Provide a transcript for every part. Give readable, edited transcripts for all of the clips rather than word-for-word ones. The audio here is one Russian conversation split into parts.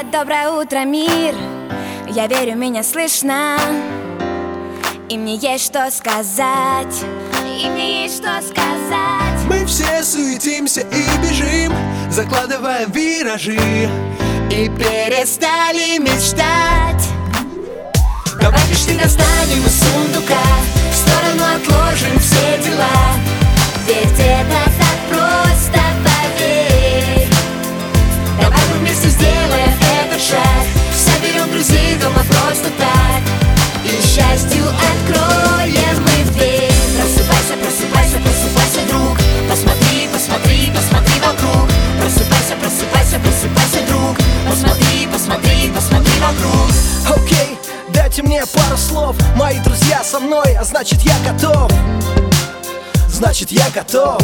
Доброе утро, мир. Я верю, меня слышно. И мне есть что сказать. Мы все суетимся и бежим, закладываем виражи и перестали мечтать. Давай мечты достанем из сундука, в сторону отложим все дела. Ведь это так просто, поверь. Давай мы вместе сделаем этот шаг, соберем друзей дома просто так и счастью откроем мы дверь. Просыпайся, просыпайся, просыпайся, друг. Посмотри, посмотри, посмотри вокруг. Просыпайся, просыпайся, просыпайся, друг. Посмотри, посмотри, посмотри вокруг. Окей, дайте мне пару слов. Мои друзья со мной, а значит я готов. Значит я готов.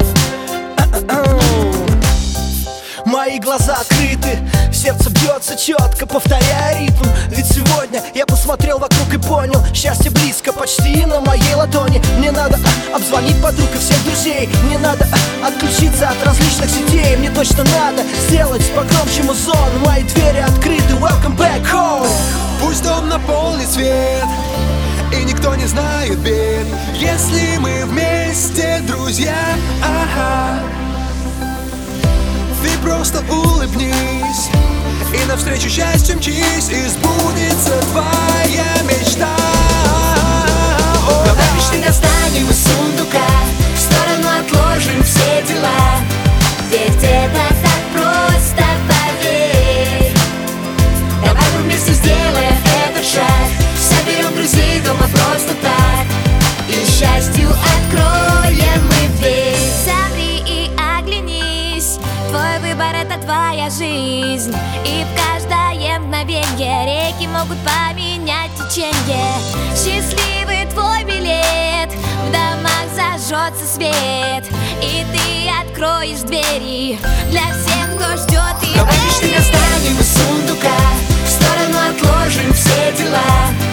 Мои глаза открыты, сердце бьется четко, повторяя ритм. Ведь сегодня я посмотрел вокруг и понял: счастье близко, почти на моей ладони. Мне надо обзвонить подруг и всех друзей. Мне надо отключиться от различных сетей. Мне точно надо сделать погромче музон. Мои двери открыты, welcome back home. Пусть дом наполнит свет, и никто не знает бед, если мы вместе, друзья. Ты просто улыбнись и навстречу счастью мчись, и сбудется твоя мечта. Давай мечты достанем из сундука, в сторону отложим все дела. Ведь это так просто, поверь. Давай мы вместе сделаем этот шаг, соберем друзей дома просто так и счастью откроем мы дверь. Замри и оглянись, твой выбор — это твоя жизнь. И в каждое мгновенье реки могут поменять течение. Счастливый твой билет, в домах зажжется свет, и ты откроешь двери для всех, кто ждет. И давай мечты достанем из сундука, в сторону отложим все дела.